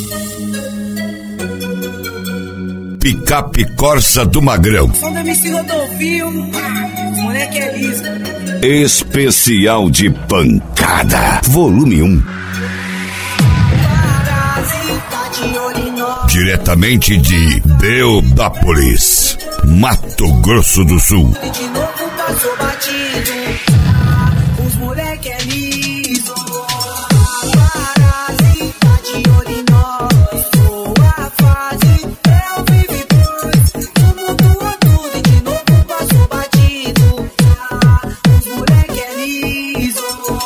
Picape Corsa do Magrão. Som da MC Rodolfo, moleque é liso. Especial de pancada, volume 1. Diretamente de Deodápolis, Mato Grosso do Sul. De novo passou batido. Os moleque é liso. Parasita de olho em nós. Boa fase, eu vivi pois. Tumultuou tudo e de novo passou batido. Os moleque é liso.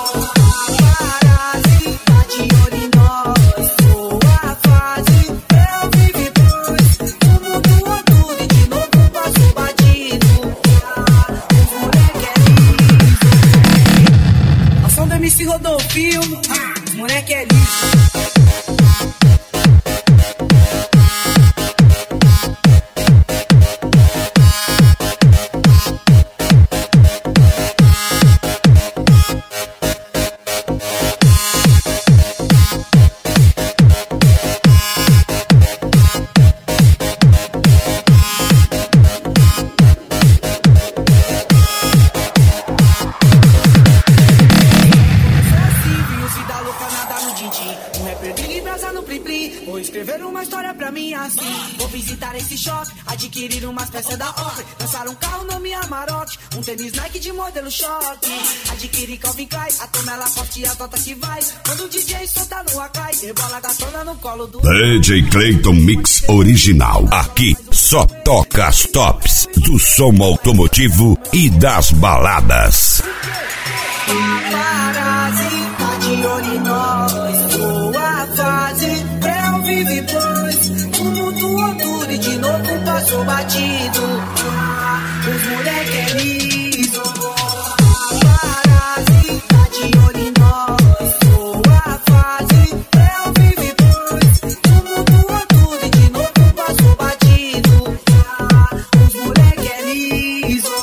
Parasita de olho em nós. Boa fase, eu vivi pois. Tumultuou tudo e de novo passou batido. Os moleque é liso. A som da MC Rodolfo, os moleque é liso. Vou escrever uma história pra mim assim. Vou visitar esse shopping, adquirir umas peças da Oakley, lançar um carro nome Amarok, um tênis Nike de modelo choque, adquirir Calvin Klein, a tomela forte e a tota que vai. Quando o DJ solta no Akai, rebola a gatona no colo do DJ Clayton Mix Original. Aqui só toca as tops do som automotivo e das baladas. Parasita de olho em nós. Boa fase, eu vivi pois. Tumultuou tudo e de novo passou batido. Os moleque é liso. Parasita de olho em nós. Boa fase, eu vivi pois. Tumultuou tudo e de novo passou batido. Os moleque é liso.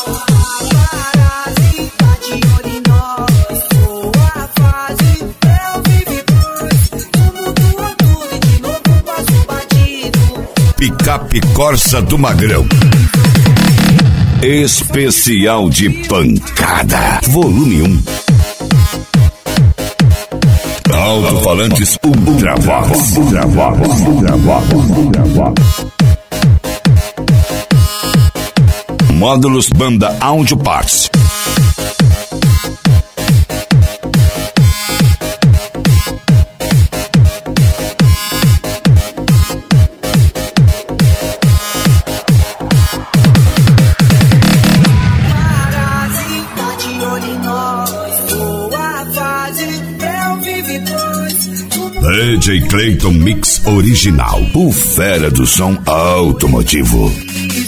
Parasita de olho em nós. Boa fase, eu vivi pois. Tumultuou tudo e de novo passou batido. Picape Corsa do Magrão. Especial de pancada, volume 1. Alto-falantes Ultravox. Módulos Banda Audio Parts. Parasita de olho em nós. Boa fase, eu vivi pois. DJ Clayton Mix Original. O fera do som automotivo.